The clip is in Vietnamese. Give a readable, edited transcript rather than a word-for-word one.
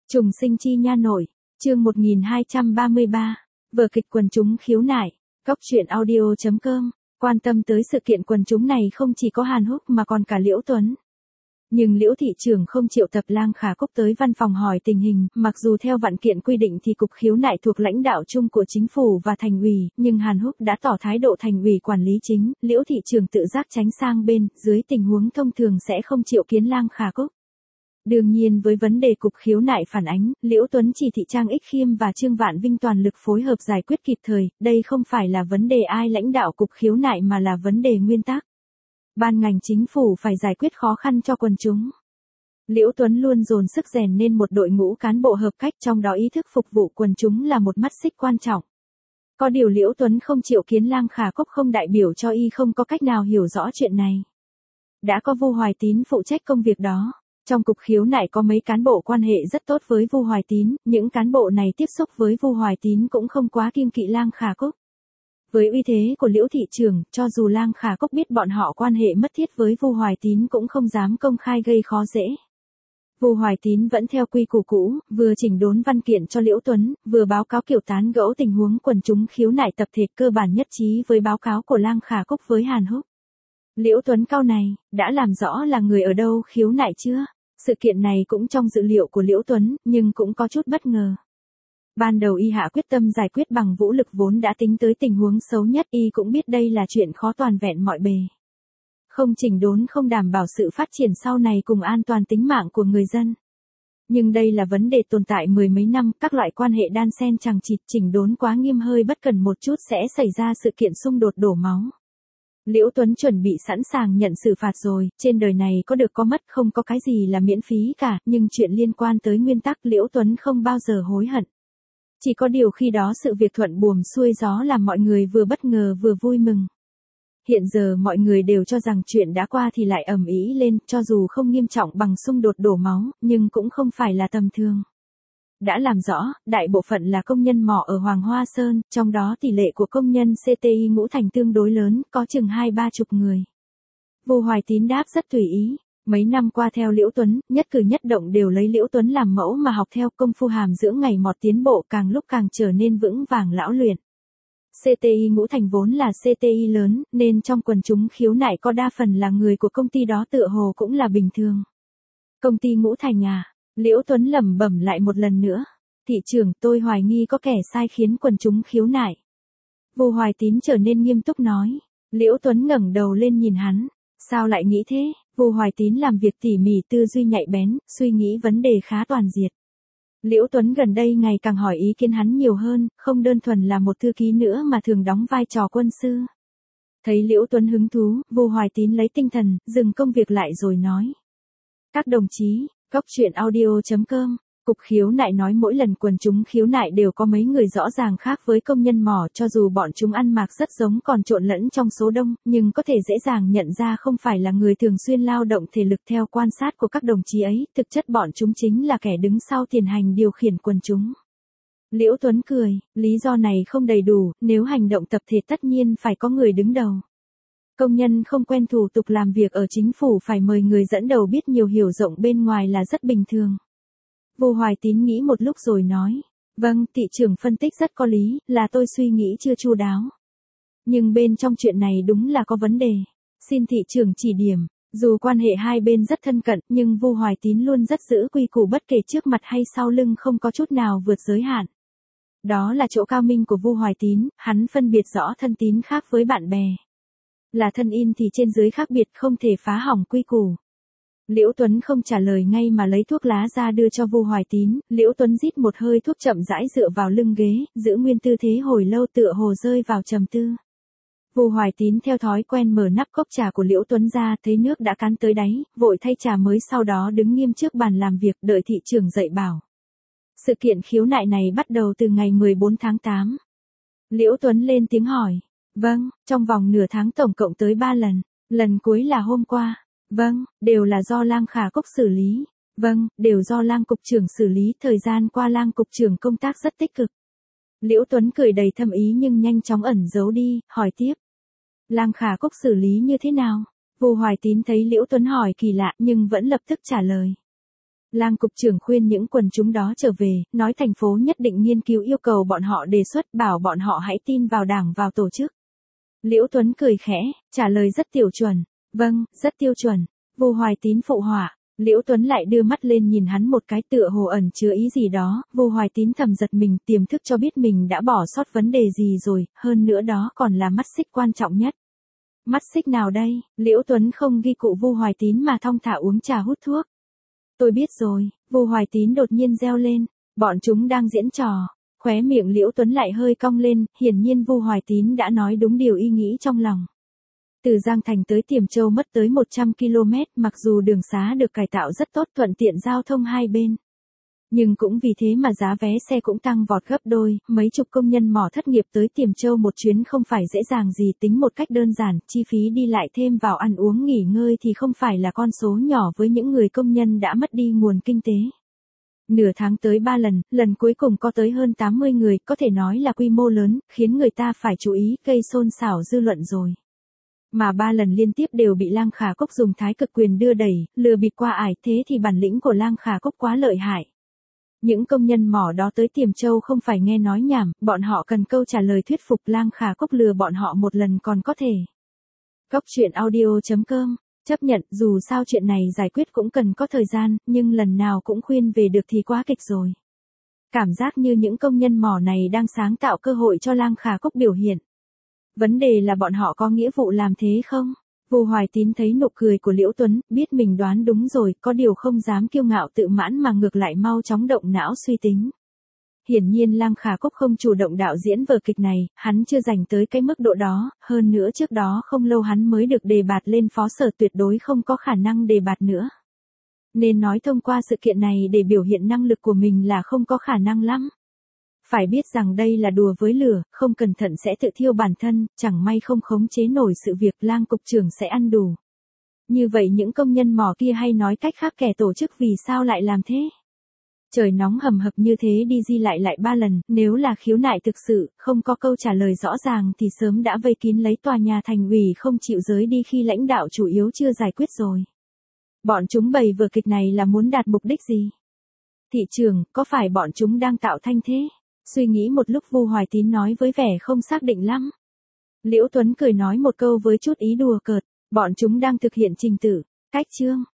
Trùng sinh chi nha nội, chương 1233, vở kịch quần chúng khiếu nại, góc truyện audio.com, quan tâm tới sự kiện quần chúng này không chỉ có Hàn Húc mà còn cả Liễu Tuấn. Nhưng Liễu thị trưởng không triệu tập Lang Khả Cúc tới văn phòng hỏi tình hình, mặc dù theo vạn kiện quy định thì cục khiếu nại thuộc lãnh đạo chung của chính phủ và thành ủy, nhưng Hàn Húc đã tỏ thái độ thành ủy quản lý chính, Liễu thị trưởng tự giác tránh sang bên, dưới tình huống thông thường sẽ không triệu kiến Lang Khả Cúc. Đương nhiên với vấn đề cục khiếu nại phản ánh, Liễu Tuấn chỉ thị Trang Ích Khiêm và Trương Vạn Vinh toàn lực phối hợp giải quyết kịp thời, đây không phải là vấn đề ai lãnh đạo cục khiếu nại mà là vấn đề nguyên tắc. Ban ngành chính phủ phải giải quyết khó khăn cho quần chúng. Liễu Tuấn luôn dồn sức rèn nên một đội ngũ cán bộ hợp cách, trong đó ý thức phục vụ quần chúng là một mắt xích quan trọng. Có điều Liễu Tuấn không triệu kiến Lang Khả Cúc không đại biểu cho y không có cách nào hiểu rõ chuyện này. Đã có Vu Hoài Tín phụ trách công việc đó. Trong cục khiếu nại có mấy cán bộ quan hệ rất tốt với Vu Hoài Tín, những cán bộ này tiếp xúc với Vu Hoài Tín cũng không quá kiêng kỵ Lang Khả Cúc. Với uy thế của Liễu thị trưởng, cho dù Lang Khả Cúc biết bọn họ quan hệ mất thiết với Vu Hoài Tín cũng không dám công khai gây khó dễ. Vu Hoài Tín vẫn theo quy củ cũ, vừa chỉnh đốn văn kiện cho Liễu Tuấn, vừa báo cáo kiểu tán gẫu tình huống quần chúng khiếu nại tập thể, cơ bản nhất trí với báo cáo của Lang Khả Cúc với Hàn Húc. Liễu Tuấn cau này, đã làm rõ là người ở đâu khiếu nại chưa? Sự kiện này cũng trong dự liệu của Liễu Tuấn, nhưng cũng có chút bất ngờ. Ban đầu y hạ quyết tâm giải quyết bằng vũ lực vốn đã tính tới tình huống xấu nhất, y cũng biết đây là chuyện khó toàn vẹn mọi bề. Không chỉnh đốn không đảm bảo sự phát triển sau này cùng an toàn tính mạng của người dân. Nhưng đây là vấn đề tồn tại mười mấy năm, các loại quan hệ đan xen chằng chịt, chỉnh đốn quá nghiêm hơi bất cần một chút sẽ xảy ra sự kiện xung đột đổ máu. Liễu Tuấn chuẩn bị sẵn sàng nhận xử phạt rồi, trên đời này có được có mất, không có cái gì là miễn phí cả, nhưng chuyện liên quan tới nguyên tắc Liễu Tuấn không bao giờ hối hận. Chỉ có điều khi đó sự việc thuận buồm xuôi gió làm mọi người vừa bất ngờ vừa vui mừng. Hiện giờ mọi người đều cho rằng chuyện đã qua thì lại ầm ĩ lên, cho dù không nghiêm trọng bằng xung đột đổ máu, nhưng cũng không phải là tầm thường. Đã làm rõ, đại bộ phận là công nhân mỏ ở Hoàng Hoa Sơn, trong đó tỷ lệ của công nhân CTI Ngũ Thành tương đối lớn, có chừng 20-30 người. Vu Hoài Tín đáp rất tùy ý. Mấy năm qua theo Liễu Tuấn, nhất cử nhất động đều lấy Liễu Tuấn làm mẫu mà học theo, công phu hàm dưỡng ngày một tiến bộ, càng lúc càng trở nên vững vàng lão luyện. CTI Ngũ Thành vốn là CTI lớn, nên trong quần chúng khiếu nại có đa phần là người của công ty đó, tựa hồ cũng là bình thường. Công ty Ngũ Thành à? Liễu Tuấn lẩm bẩm lại một lần nữa. Thị trưởng, tôi hoài nghi có kẻ sai khiến quần chúng khiếu nại. Vu Hoài Tín trở nên nghiêm túc nói. Liễu Tuấn ngẩng đầu lên nhìn hắn. Sao lại nghĩ thế? Vu Hoài Tín làm việc tỉ mỉ, tư duy nhạy bén, suy nghĩ vấn đề khá toàn diện. Liễu Tuấn gần đây ngày càng hỏi ý kiến hắn nhiều hơn, không đơn thuần là một thư ký nữa mà thường đóng vai trò quân sư. Thấy Liễu Tuấn hứng thú, Vu Hoài Tín lấy tinh thần, dừng công việc lại rồi nói. Các đồng chí, góc truyện audio.com, cục khiếu nại nói mỗi lần quần chúng khiếu nại đều có mấy người rõ ràng khác với công nhân mỏ, cho dù bọn chúng ăn mặc rất giống còn trộn lẫn trong số đông, nhưng có thể dễ dàng nhận ra không phải là người thường xuyên lao động thể lực. Theo quan sát của các đồng chí ấy, thực chất bọn chúng chính là kẻ đứng sau tiền hành điều khiển quần chúng. Liễu Tuấn cười, lý do này không đầy đủ, nếu hành động tập thể tất nhiên phải có người đứng đầu. Công nhân không quen thủ tục làm việc ở chính phủ phải mời người dẫn đầu biết nhiều hiểu rộng bên ngoài là rất bình thường. Vu Hoài Tín nghĩ một lúc rồi nói, vâng, thị trưởng phân tích rất có lý, là tôi suy nghĩ chưa chu đáo. Nhưng bên trong chuyện này đúng là có vấn đề, xin thị trưởng chỉ điểm. Dù quan hệ hai bên rất thân cận, nhưng Vu Hoài Tín luôn rất giữ quy củ, bất kể trước mặt hay sau lưng không có chút nào vượt giới hạn. Đó là chỗ cao minh của Vu Hoài Tín, hắn phân biệt rõ thân tín khác với bạn bè. Là thân in thì trên dưới khác biệt, không thể phá hỏng quy củ. Liễu Tuấn không trả lời ngay mà lấy thuốc lá ra đưa cho Vu Hoài Tín. Liễu Tuấn rít một hơi thuốc, chậm rãi dựa vào lưng ghế, giữ nguyên tư thế hồi lâu, tựa hồ rơi vào trầm tư. Vu Hoài Tín theo thói quen mở nắp cốc trà của Liễu Tuấn ra, thấy nước đã cán tới đáy, vội thay trà mới, sau đó đứng nghiêm trước bàn làm việc, đợi thị trưởng dạy bảo. Sự kiện khiếu nại này bắt đầu từ ngày 14 tháng 8. Liễu Tuấn lên tiếng hỏi. Vâng, trong vòng nửa tháng tổng cộng tới 3 lần. Lần cuối là hôm qua. Vâng, đều là do Lang Khả Cúc xử lý. Vâng, đều do Lang cục trưởng xử lý, thời gian qua Lang cục trưởng công tác rất tích cực. Liễu Tuấn cười đầy thâm ý nhưng nhanh chóng ẩn giấu đi, hỏi tiếp. Lang Khả Cúc xử lý như thế nào? Vu Hoài Tín thấy Liễu Tuấn hỏi kỳ lạ nhưng vẫn lập tức trả lời. Lang cục trưởng khuyên những quần chúng đó trở về, nói thành phố nhất định nghiên cứu yêu cầu bọn họ đề xuất, bảo bọn họ hãy tin vào đảng vào tổ chức. Liễu Tuấn cười khẽ, trả lời rất tiêu chuẩn. Vâng, rất tiêu chuẩn. Vu Hoài Tín phụ họa. Liễu Tuấn lại đưa mắt lên nhìn hắn một cái, tựa hồ ẩn chứa ý gì đó. Vu Hoài Tín thầm giật mình, tiềm thức cho biết mình đã bỏ sót vấn đề gì rồi, hơn nữa đó còn là mắt xích quan trọng nhất. Mắt xích nào đây? Liễu Tuấn không ghi cụ Vu Hoài Tín mà thong thả uống trà hút thuốc. Tôi biết rồi. Vu Hoài Tín đột nhiên reo lên. Bọn chúng đang diễn trò. Khóe miệng Liễu Tuấn lại hơi cong lên, hiển nhiên Vu Hoài Tín đã nói đúng điều y nghĩ trong lòng. Từ Giang Thành tới Tiềm Châu mất tới 100 km, mặc dù đường xá được cải tạo rất tốt, thuận tiện giao thông hai bên. Nhưng cũng vì thế mà giá vé xe cũng tăng vọt gấp đôi, mấy chục công nhân mỏ thất nghiệp tới Tiềm Châu một chuyến không phải dễ dàng gì, tính một cách đơn giản, chi phí đi lại thêm vào ăn uống nghỉ ngơi thì không phải là con số nhỏ với những người công nhân đã mất đi nguồn kinh tế. Nửa tháng tới 3 lần, lần cuối cùng có tới hơn 80 người, có thể nói là quy mô lớn, khiến người ta phải chú ý, gây xôn xao dư luận rồi. Mà 3 lần liên tiếp đều bị Lang Khả Cốc dùng thái cực quyền đưa đẩy, lừa bịp qua ải, thế thì bản lĩnh của Lang Khả Cốc quá lợi hại. Những công nhân mỏ đó tới Tiềm Châu không phải nghe nói nhảm, bọn họ cần câu trả lời thuyết phục. Lang Khả Cốc lừa bọn họ một lần còn có thể. Cốc truyện audio.com, chấp nhận, dù sao chuyện này giải quyết cũng cần có thời gian, nhưng lần nào cũng khuyên về được thì quá kịch rồi. Cảm giác như những công nhân mỏ này đang sáng tạo cơ hội cho Lang Khả Cốc biểu hiện. Vấn đề là bọn họ có nghĩa vụ làm thế không? Vu Hoài Tín thấy nụ cười của Liễu Tuấn, biết mình đoán đúng rồi, có điều không dám kiêu ngạo tự mãn mà ngược lại mau chóng động não suy tính. Hiển nhiên Lang Khả Cốc không chủ động đạo diễn vở kịch này, hắn chưa dành tới cái mức độ đó, hơn nữa trước đó không lâu hắn mới được đề bạt lên phó sở, tuyệt đối không có khả năng đề bạt nữa. Nên nói thông qua sự kiện này để biểu hiện năng lực của mình là không có khả năng lắm. Phải biết rằng đây là đùa với lửa, không cẩn thận sẽ tự thiêu bản thân, chẳng may không khống chế nổi sự việc, Lang cục trưởng sẽ ăn đủ. Như vậy những công nhân mỏ kia, hay nói cách khác kẻ tổ chức, vì sao lại làm thế? Trời nóng hầm hập như thế đi di lại 3 lần, nếu là khiếu nại thực sự, không có câu trả lời rõ ràng thì sớm đã vây kín lấy tòa nhà thành ủy không chịu rời đi khi lãnh đạo chủ yếu chưa giải quyết rồi. Bọn chúng bày vở kịch này là muốn đạt mục đích gì? Thị trường, có phải bọn chúng đang tạo thanh thế? Suy nghĩ một lúc Vu Hoài Tín nói với vẻ không xác định lắm. Liễu Tuấn cười nói một câu với chút ý đùa cợt, bọn chúng đang thực hiện trình tự, cách chương.